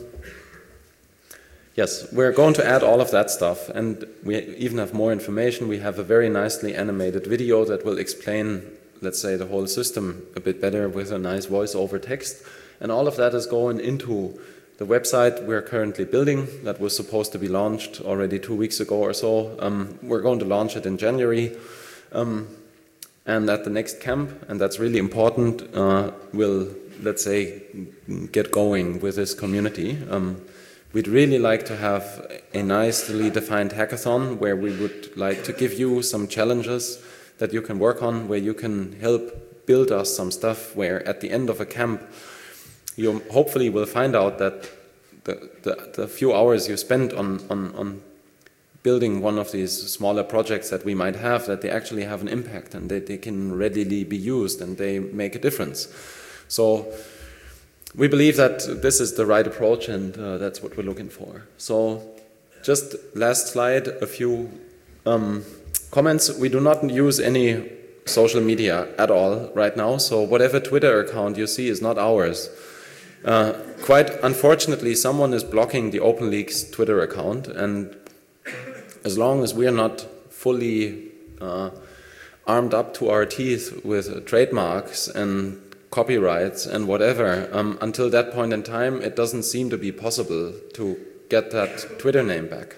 yes, we're going to add all of that stuff, and we even have more information. We have a very nicely animated video that will explain, let's say, the whole system a bit better with a nice voice-over text. And all of that is going into the website we're currently building that was supposed to be launched already 2 weeks ago or so. We're going to launch it in January. And at the next camp, and that's really important, we'll, let's say, get going with this community. We'd really like to have a nicely defined hackathon where we would like to give you some challenges that you can work on, where you can help build us some stuff, where at the end of a camp you hopefully will find out that the few hours you spend on building one of these smaller projects that we might have, that they actually have an impact and that they can readily be used and they make a difference. So we believe that this is the right approach, and that's what we're looking for. So just last slide, a few comments. We do not use any social media at all right now, so whatever Twitter account you see is not ours. Quite unfortunately, someone is blocking the OpenLeaks Twitter account, and as long as we are not fully armed up to our teeth with trademarks and copyrights and whatever, until that point in time, it doesn't seem to be possible to get that Twitter name back.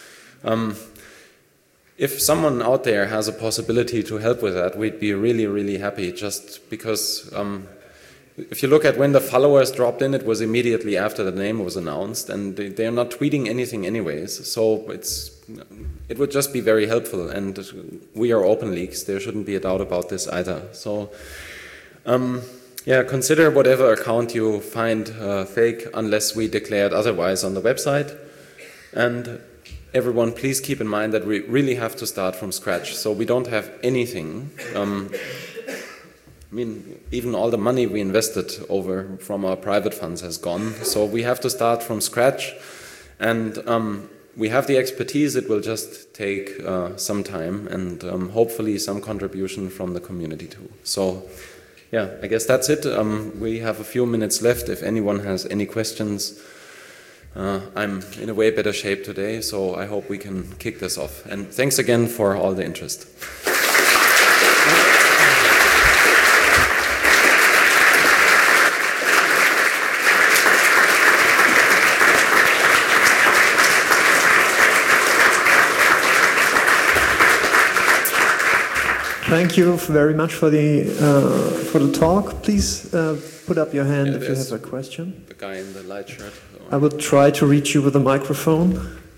If someone out there has a possibility to help with that, we'd be really, really happy, just because if you look at when the followers dropped in, it was immediately after the name was announced, and they're not tweeting anything anyways, so it would just be very helpful, and we are OpenLeaks, there shouldn't be a doubt about this either. So yeah, consider whatever account you find fake unless we declared otherwise on the website. And everyone, please keep in mind that we really have to start from scratch. So we don't have anything. I mean, even all the money we invested over from our private funds has gone. So we have to start from scratch. And we have the expertise. It will just take some time and hopefully some contribution from the community too. So yeah, I guess that's it. We have a few minutes left. If anyone has any questions, I'm in a way better shape today, so I hope we can kick this off. And thanks again for all the interest. Thank you very much for the talk. Please put up your hand if you have a question. The guy in the light shirt. I will try to reach you with a microphone.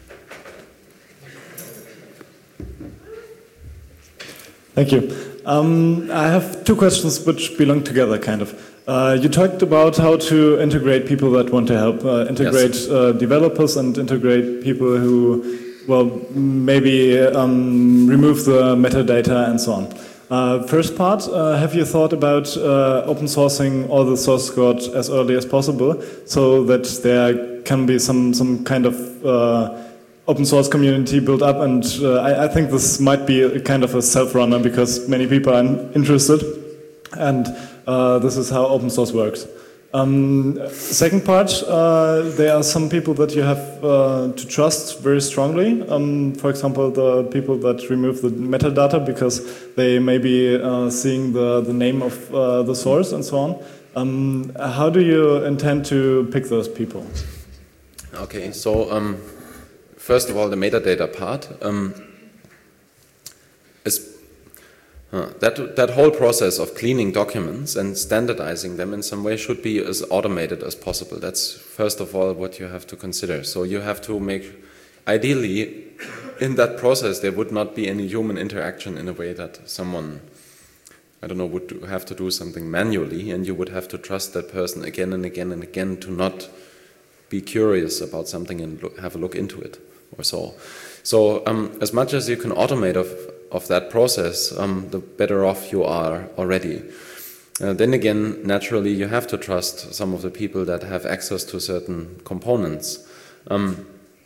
Thank you. I have two questions which belong together, kind of. You talked about how to integrate people that want to help, integrate developers and integrate people who, well, maybe remove the metadata and so on. First part, have you thought about open sourcing all the source code as early as possible so that there can be some kind of open source community built up? And I think this might be a kind of a self-runner because many people are interested, and this is how open source works. Second part, there are some people that you have to trust very strongly. For example, the people that remove the metadata because they may be seeing the name of the source and so on. How do you intend to pick those people? Okay, so first of all, the metadata part. That whole process of cleaning documents and standardizing them in some way should be as automated as possible. That's first of all what you have to consider. So you have to make, ideally, in that process there would not be any human interaction in a way that someone, I don't know, would have to do something manually, and you would have to trust that person again and again and again to not be curious about something and have a look into it or so. So as much as you can automate of that process, the better off you are already. Then again, naturally, you have to trust some of the people that have access to certain components.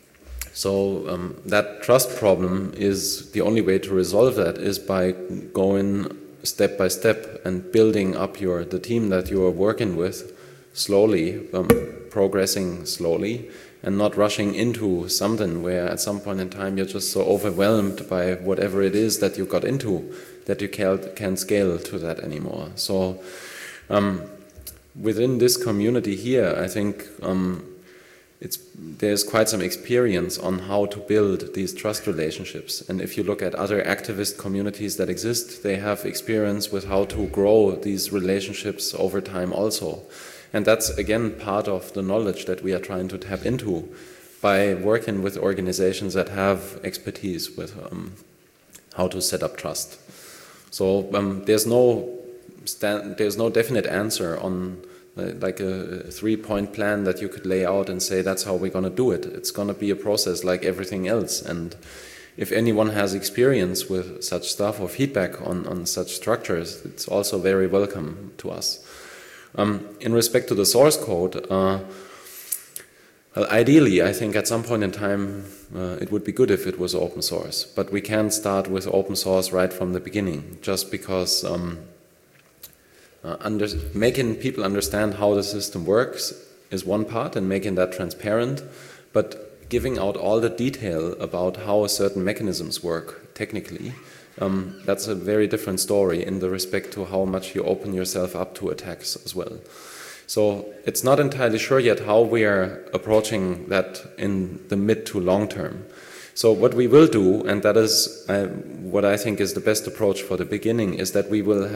So that trust problem is the only way to resolve that is by going step by step and building up the team that you are working with slowly, progressing slowly, and not rushing into something where at some point in time you're just so overwhelmed by whatever it is that you got into that you can't scale to that anymore. So within this community here, I think there's quite some experience on how to build these trust relationships. And if you look at other activist communities that exist, they have experience with how to grow these relationships over time also. And that's, again, part of the knowledge that we are trying to tap into by working with organizations that have expertise with how to set up trust. So there's no definite answer on like a 3-point plan that you could lay out and say that's how we're going to do it. It's going to be a process like everything else. And if anyone has experience with such stuff or feedback on such structures, it's also very welcome to us. In respect to the source code, well, ideally, I think at some point in time it would be good if it was open source, but we can't start with open source right from the beginning, just because making people understand how the system works is one part, and making that transparent, but giving out all the detail about how certain mechanisms work technically, that's a very different story in the respect to how much you open yourself up to attacks as well. So it's not entirely sure yet how we are approaching that in the mid to long term. So what we will do, and that is what I think is the best approach for the beginning, is that we will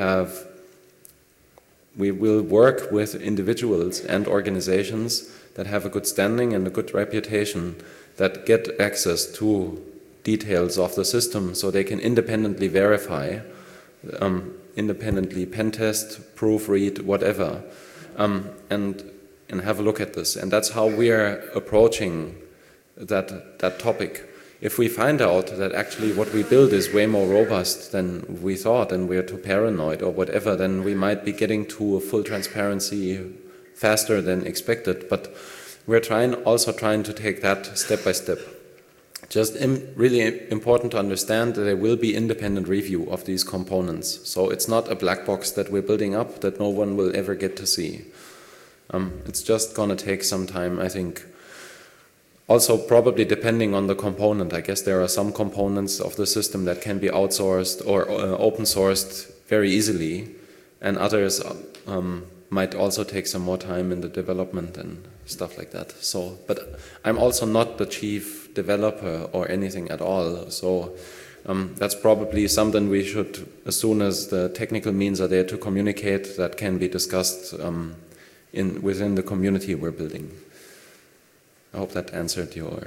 work with individuals and organizations that have a good standing and a good reputation, that get access to details of the system so they can independently verify, independently pen test, proofread, whatever, and have a look at this. And that's how we are approaching that topic. If we find out that actually what we build is way more robust than we thought and we're too paranoid or whatever, then we might be getting to a full transparency faster than expected. But we're also trying to take that step by step. Just really important to understand that there will be independent review of these components. So it's not a black box that we're building up that no one will ever get to see. It's just going to take some time, I think. Also, probably depending on the component. I guess there are some components of the system that can be outsourced or open sourced very easily, and others might also take some more time in the development and stuff like that. So, but I'm also not the chief developer or anything at all. So that's probably something we should, as soon as the technical means are there to communicate, that can be discussed within the community we're building. I hope that answered your...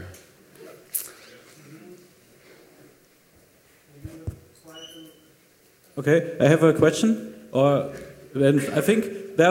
Okay, I have a question. I think there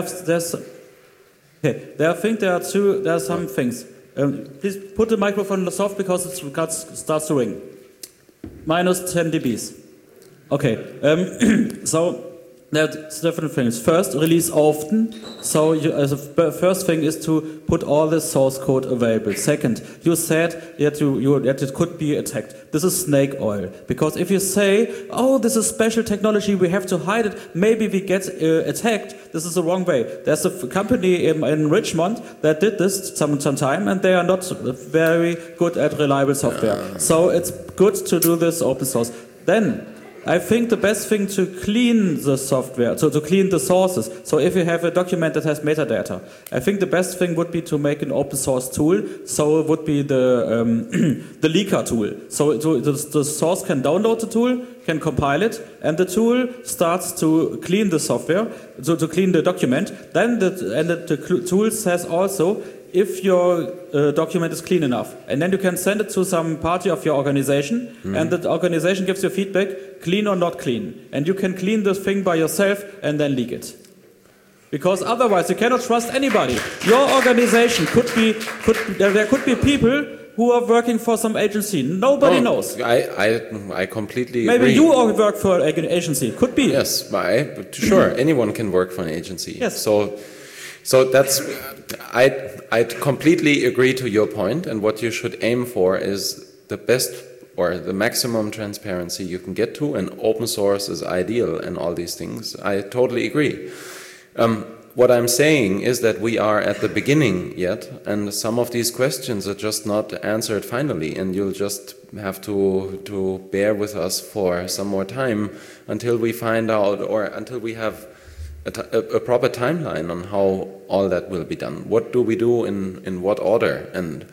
are some things. Please put the microphone soft because it starts to ring. Minus 10 dBs. Okay, so there's different things. First, release often. So the first thing is to put all the source code available. Second, you said that it could be attacked. This is snake oil. Because if you say, oh, this is special technology, we have to hide it, maybe we get attacked, this is the wrong way. There's a company in Richmond that did this some time, and they are not very good at reliable software. So it's good to do this open source. Then, I think the best thing to clean the software, so to clean the sources. So if you have a document that has metadata, I think the best thing would be to make an open source tool. So it would be the leaker tool. So the source can download the tool, can compile it, and the tool starts to clean the software, so to clean the document. Then the tool says also if your document is clean enough. And then you can send it to some party of your organization, and the organization gives you feedback, clean or not clean. And you can clean the thing by yourself and then leak it. Because otherwise you cannot trust anybody. Your organization there could be people who are working for some agency. Nobody knows. I completely agree. Maybe you work for an agency. Could be. Yes, sure. Anyone can work for an agency. Yes. So So I completely agree to your point, and what you should aim for is the best or the maximum transparency you can get to, and open source is ideal and all these things. I totally agree. What I'm saying is that we are at the beginning yet, and some of these questions are just not answered finally, and you'll just have to bear with us for some more time until we find out, or until we have a proper timeline on how all that will be done. What do we do in what order? And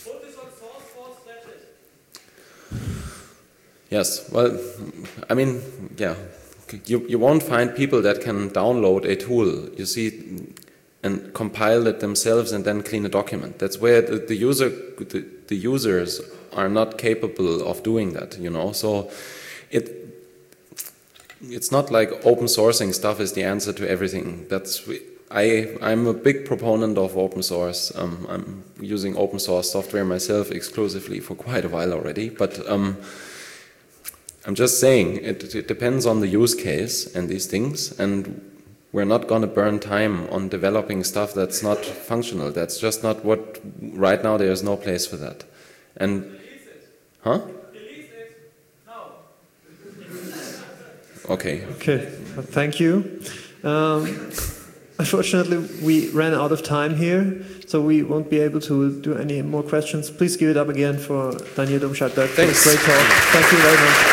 yes, well, I mean, yeah. You won't find people that can download a tool, you see, and compile it themselves and then clean a document. That's where the users are not capable of doing that, you know. So it's not like open sourcing stuff is the answer to everything. I'm a big proponent of open source. I'm using open source software myself exclusively for quite a while already, but I'm just saying, it depends on the use case and these things, and we're not going to burn time on developing stuff that's not functional. That's just not what, right now there is no place for that. And, huh? Okay. Okay, thank you. Unfortunately, we ran out of time here, so we won't be able to do any more questions. Please give it up again for Daniel Domscheit-Berg for this great talk. Thank you very much.